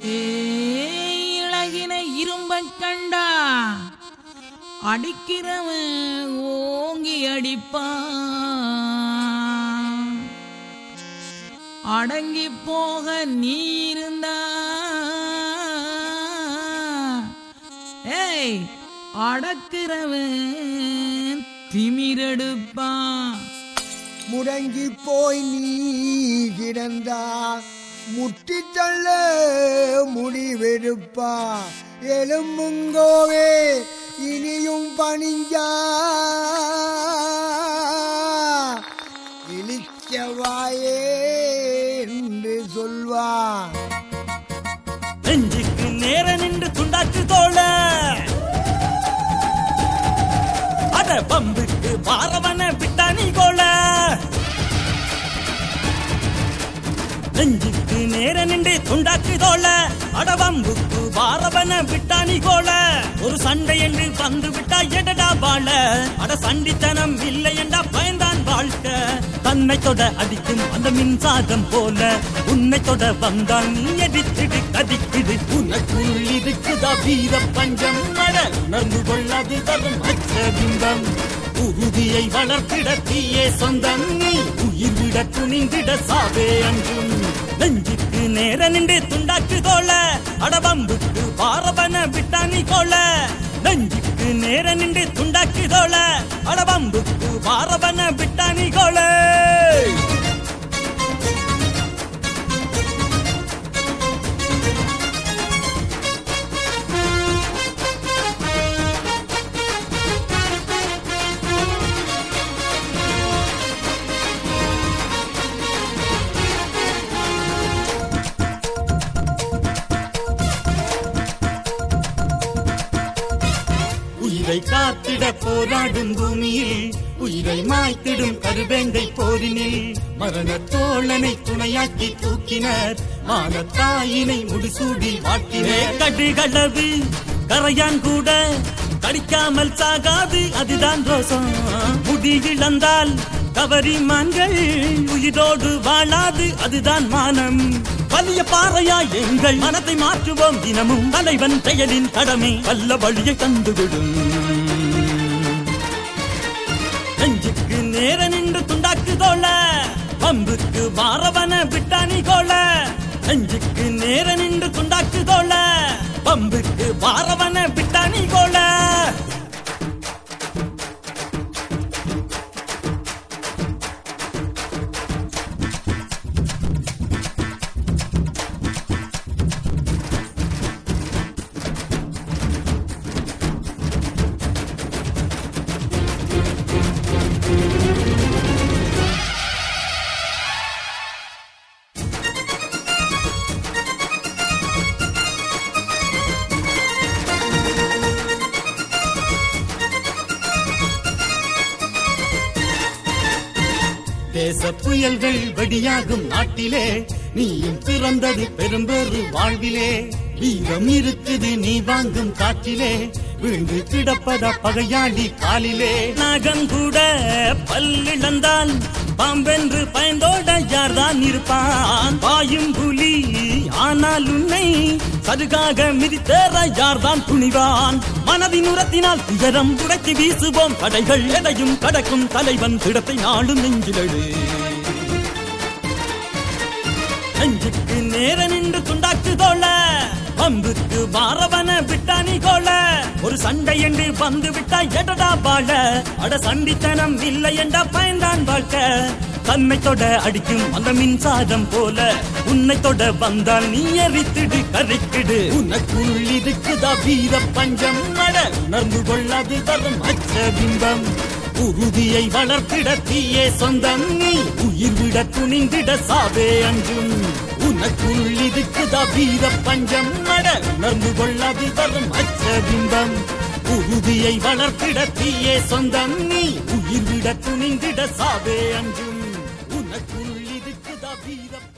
இழகின இரும்பக் கண்டா அடிக்கிறவன் ஓங்கி அடிப்பான். அடங்கி போக நீ இருந்தா அடக்கிறவன் திமிரெடுப்பான். முடங்கி போய் நீ கிடந்தா முட்டி தள்ள முடிவெடுப்பா. எலும்புங்கோவே இனியும் பணிஞ்சா இழிச்சவாயே என்று சொல்வா. நெஞ்சுக்கு நேர நின்று துண்டாக்கு தோழ அட பம்புக்கு பாரவன விட்டானி கோல. நெஞ்சுக்கு நேர நின்று துண்டாக்கு தோழ அட பம்புக்கு பாரவன விட்டானி கோல. ஒரு சண்டை என்று வந்து விட்டா எடடா வாழ. அட சண்டித்தனம் இல்லை என்றா பயந்தான் வாழ்க்கை. தன்னை தொட அடிக்கும் அந்த மின்சாரம் போல உன்னை தொட வந்தால் நீ எடிச்சிடு கதிக்கிடு. உனக்குள் இருக்குதா வீர பஞ்சம் மட உணர்ந்து கொள்ளாது தரும் அச்ச பிம்பம். உறுதியை வளர்த்திட தீயே சொந்தம் நீ உயிர் விட துணிந்திட சாவே அன்றும். நெஞ்சுக்கு நேர நின்று துண்டாக்கு தோழ அடபம்புக்கு பாரவன விட்டானி கோல. நெஞ்சுக்கு நேர நின்று துண்டாக்கு தோழ அடபம்புக்கு பாரவன விட்டானி கோல. உயிரை காத்திட போராடும் பூமியில் உயிரை மாய்த்திடும் கருவேங்கை போரினில் மரண தோழனை துணையாக்கி தூக்கினர். மானத்தாயினை முடிசூடி வாழ்த்தினர். கடுகளவு கரையான் கூட கடிக்காமல் சாகாது அதுதான் ரோசம். முடி இழந்தால் கவரி மான்கள் உயிரோடு வாழாது அதுதான் மானம். வலிய பாறையா எங்கள் மனத்தை மாற்றுவோம் தினமும். தலைவன் செயலின் கடமை வல்ல வழியை தந்துவிடும். நெஞ்சுக்கு நேர நின்று துண்டாக்கு தோழ பம்புக்கு பாரவன விட்டானி கோல. நெஞ்சுக்கு நேர நின்று துண்டாக்கு தோழ பம்புக்கு பாரவன விட்டானி கோல. தேச புயல்கள் வெடியாகும் நாட்டிலே நீயும் பிறந்தது பெரும்பெரு வாழ்விலே. வீரம் இருக்குது நீ வாங்கும் காற்றிலே விழுந்து கிடப்பதா பகையாளி காலிலே. நாகங்கூட பல்லிழந்தால் பாம்பென்று பயந்தோட யார்தான் இருப்பான். பாயும் புலி ஆனால் உன்னை சதுகாக மிதித்தேற யார்தான் துணிவான். மனதின் உரத்தினால் துயரம் துடைத்து வீசுவோம் படைகள் எதையும் கடக்கும் தலைவன் திடத்தை நாளும் நெஞ்சிலடு. நெஞ்சுக்கு நேர நின்று துண்டாக்கு தோழ பம்புக்கு பாரவன விட்டானி கோல. ஒரு சண்டை என்று வந்து விட்டா எடடா வாழ. அட சண்டித்தனம் இல்லை என்றா பயந்தான் வாழ்க்கை. தன்னை தொட அடிக்கும் அந்த மின்சாரம் போல உன்னை தொட வந்தால் நீ எரித்திடு கரைக்கிடு. உனக்குள் இருக்குதா வீர பஞ்சம் மட உணர்ந்து கொள்ளாது தரும் அச்ச பிம்பம். உறுதியை வளர்த்திட தீயே சொந்தம் நீ உயிர் விட துணிந்திட சாவே அன்றும். உனக்குள் இருக்குதா வீர பஞ்சம் மட உணர்ந்து கொள்ளாது தரும் அச்ச பிம்பம். உறுதியை வளர்த்திட தீயே சொந்தம் நீ உயிர் விட துணிந்திட சாவே அன்றும். உனக்குள் இருக்குதா வீர